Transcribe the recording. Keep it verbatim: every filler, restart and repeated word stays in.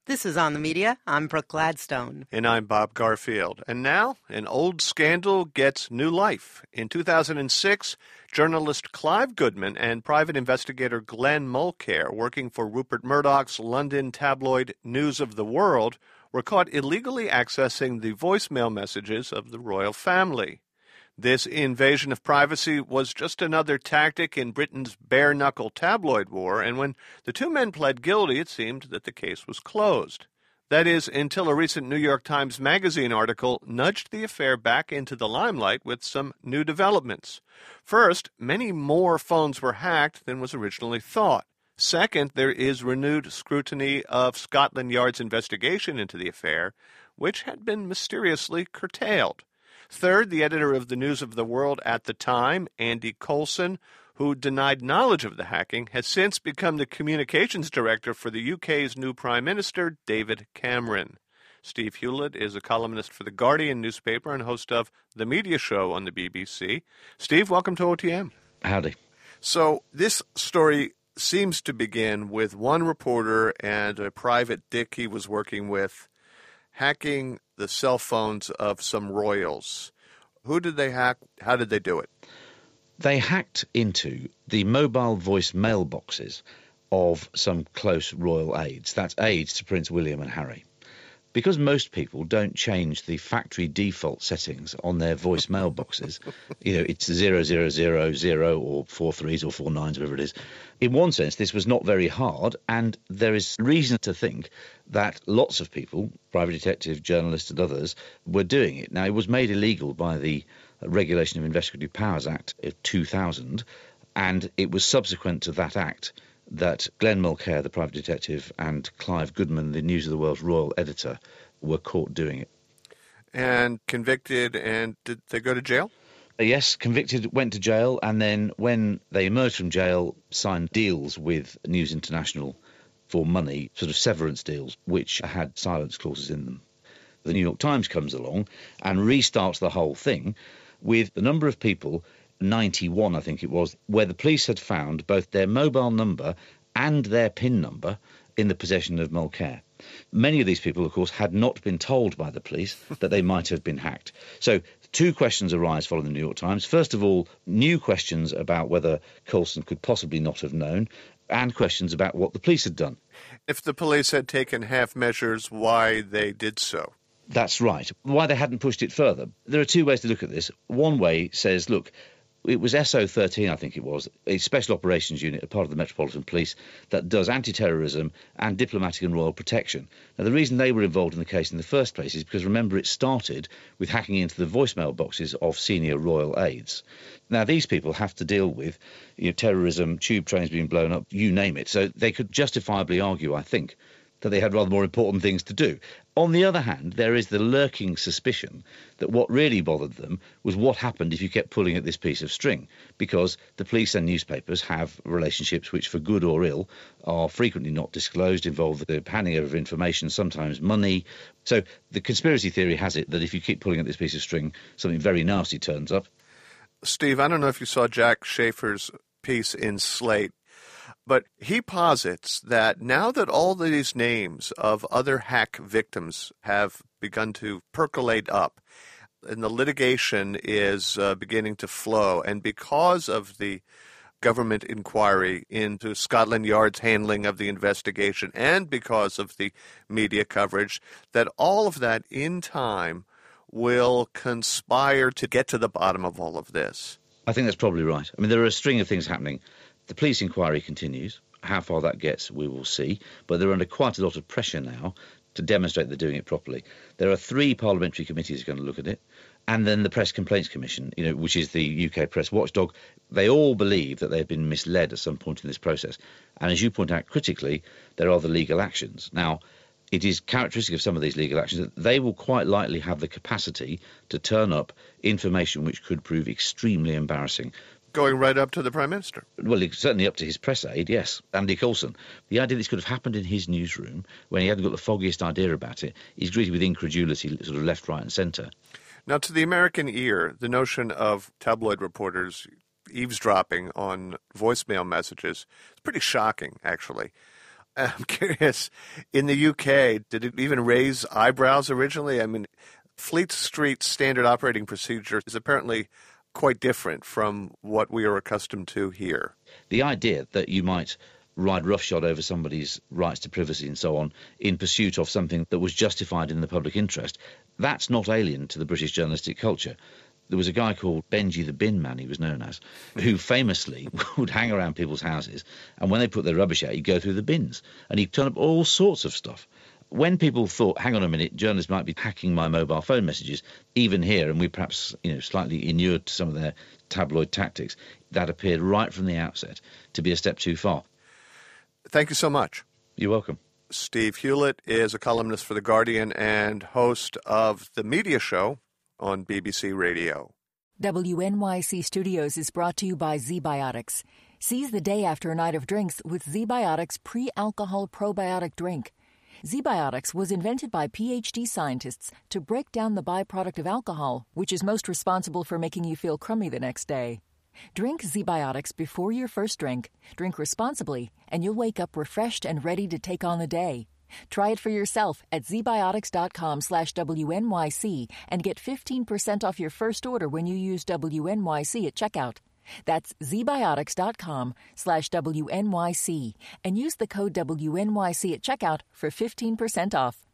This is On the Media. I'm Brooke Gladstone. And I'm Bob Garfield. And now, an old scandal gets new life. In two thousand six, journalist Clive Goodman and private investigator Glenn Mulcair, working for Rupert Murdoch's London tabloid News of the World, were caught illegally accessing the voicemail messages of the royal family. This invasion of privacy was just another tactic in Britain's bare-knuckle tabloid war, and when the two men pled guilty, it seemed that the case was closed. That is, until a recent New York Times Magazine article nudged the affair back into the limelight with some new developments. First, many more phones were hacked than was originally thought. Second, there is renewed scrutiny of Scotland Yard's investigation into the affair, which had been mysteriously curtailed. Third, the editor of the News of the World at the time, Andy Coulson, who denied knowledge of the hacking, has since become the communications director for the U K's new Prime Minister, David Cameron. Steve Hewlett is a columnist for The Guardian newspaper and host of The Media Show on the B B C. Steve, welcome to O T M. Howdy. So this story seems to begin with one reporter and a private dick he was working with hacking the cell phones of some royals. Who did they hack? How did they do it? They hacked into the mobile voice mailboxes of some close royal aides. That's aides to Prince William and Harry. Because most people don't change the factory default settings on their voice mailboxes, you know, it's zero zero zero zero or four threes or four nines, whatever it is. In one sense, this was not very hard, and there is reason to think that lots of people, private detectives, journalists and others, were doing it. Now, it was made illegal by the Regulation of Investigative Powers Act of two thousand, and it was subsequent to that act that Glenn Mulcair, the private detective, and Clive Goodman, the News of the World's royal editor, were caught doing it. And convicted, and did they go to jail? Yes, convicted, went to jail, and then when they emerged from jail, signed deals with News International for money, sort of severance deals, which had silence clauses in them. The New York Times comes along and restarts the whole thing with a number of people, ninety-one I think it was, where the police had found both their mobile number and their PIN number in the possession of Mulcair. Many of these people, of course, had not been told by the police that they might have been hacked. So two questions arise following the New York Times. First of all, new questions about whether Coulson could possibly not have known, and questions about what the police had done. If the police had taken half measures, why they did so. That's right. Why they hadn't pushed it further. There are two ways to look at this. One way says, look, it was S O thirteen, I think it was, a special operations unit, a part of the Metropolitan Police, that does anti-terrorism and diplomatic and royal protection. Now, the reason they were involved in the case in the first place is because, remember, it started with hacking into the voicemail boxes of senior royal aides. Now, these people have to deal with you know, terrorism, tube trains being blown up, you name it. So they could justifiably argue, I think, that they had rather more important things to do. On the other hand, there is the lurking suspicion that what really bothered them was what happened if you kept pulling at this piece of string, because the police and newspapers have relationships which, for good or ill, are frequently not disclosed, involve the handing over of information, sometimes money. So the conspiracy theory has it that if you keep pulling at this piece of string, something very nasty turns up. Steve, I don't know if you saw Jack Schaefer's piece in Slate, but he posits that now that all these names of other hack victims have begun to percolate up and the litigation is uh, beginning to flow, and because of the government inquiry into Scotland Yard's handling of the investigation and because of the media coverage, that all of that in time will conspire to get to the bottom of all of this. I think that's probably right. I mean, there are a string of things happening. The police inquiry continues. How far that gets, we will see. But they're under quite a lot of pressure now to demonstrate they're doing it properly. There are three parliamentary committees going to look at it. And then the Press Complaints Commission, you know, which is the U K press watchdog. They all believe that they've been misled at some point in this process. And as you point out critically, there are the legal actions. Now, it is characteristic of some of these legal actions that they will quite likely have the capacity to turn up information which could prove extremely embarrassing. Going right up to the Prime Minister. Well, certainly up to his press aide, yes, Andy Coulson. The idea this could have happened in his newsroom, when he hadn't got the foggiest idea about it, is greeted with incredulity, sort of left, right and centre. Now, to the American ear, the notion of tabloid reporters eavesdropping on voicemail messages is pretty shocking, actually. I'm curious, in the U K, did it even raise eyebrows originally? I mean, Fleet Street's standard operating procedure is apparently quite different from what we are accustomed to here. The idea that you might ride roughshod over somebody's rights to privacy and so on in pursuit of something that was justified in the public interest, that's not alien to the British journalistic culture. There was a guy called Benji the Bin Man, he was known as, who famously would hang around people's houses, and when they put their rubbish out, he'd go through the bins, and he'd turn up all sorts of stuff. When people thought, hang on a minute, journalists might be hacking my mobile phone messages, even here, and we perhaps, you know, slightly inured to some of their tabloid tactics, that appeared right from the outset to be a step too far. Thank you so much. You're welcome. Steve Hewlett is a columnist for The Guardian and host of The Media Show on B B C Radio. W N Y C Studios is brought to you by ZBiotics. Seize the day after a night of drinks with ZBiotics pre-alcohol probiotic drink. ZBiotics was invented by P H D scientists to break down the byproduct of alcohol, which is most responsible for making you feel crummy the next day. Drink ZBiotics before your first drink, drink responsibly, and you'll wake up refreshed and ready to take on the day. Try it for yourself at zbiotics.com slash WNYC and get fifteen percent off your first order when you use W N Y C at checkout. That's zbiotics.com slash WNYC and use the code W N Y C at checkout for fifteen percent off.